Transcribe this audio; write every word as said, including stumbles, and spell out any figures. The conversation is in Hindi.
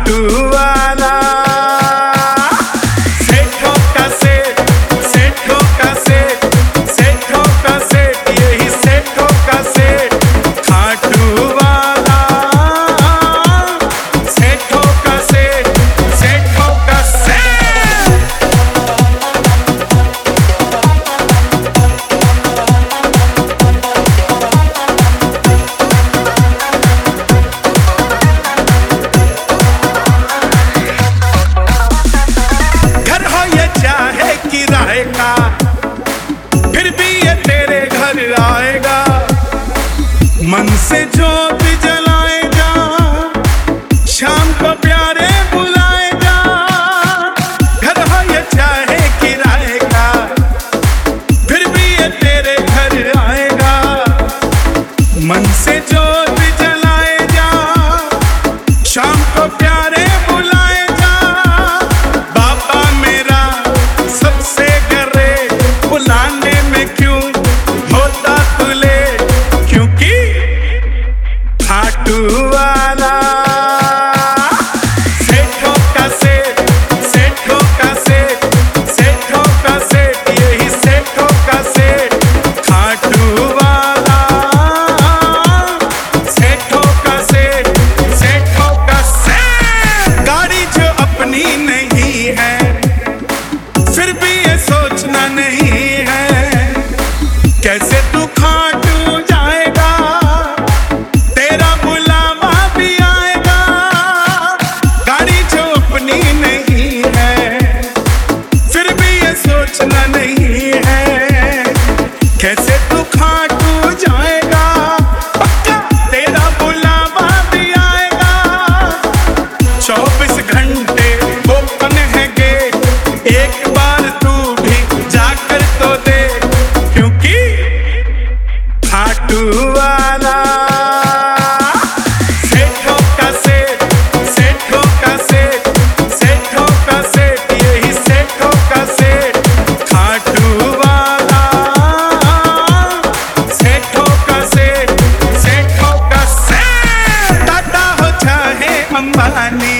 खाटू वाला सेठों का सेठ, सेठों का सेठ, सेठों का सेठ, यही सेठों का सेठ खाटू वाला सेठों का सेठ, सेठों का सेठ। घर हो ये चाहे किराए का, फिर भी ये तेरे घर आएगा। मन से जोत जलाएगा, शाम को प्यारे बुलाएगा। घर हो ये चाहे किराए का, फिर भी ये तेरे घर आएगा। मन से जोत जलाएगा, शाम को प्यारे बुलाएगा। बाबा मेरा सबसे करे, बुलाने में क्यों होता तू लेट, क्योंकि खाटू वाला सेठों का सेठ, सेठों का सेठ, सेठों का सेठ, यही सेठों का सेठ खाटू वाला सेठों का सेठ, सेठों का सेठ। गाड़ी जो अपनी नहीं है, फिर भी ये सोचना नहीं है कैसे तू खाटू जाएगा। तेरा बुलावा भी आएगा। गाड़ी जो अपनी नहीं है, फिर भी ये सोचना नहीं है कैसे तू खाटू जाएगा। पक्का तेरा बुलावा भी आएगा। चौबीस घंटे ओपन है गेट, एक बार तू भी जाकर तो दे, क्योंकि खाटू वाला सेठों का सेठ, सेठों का सेठ, सेठों का सेठ, यही सेठों का सेठ खाटू वाला सेठों का सेठ, सेठों का सेठ। टाटा हो चाहे अंबानी,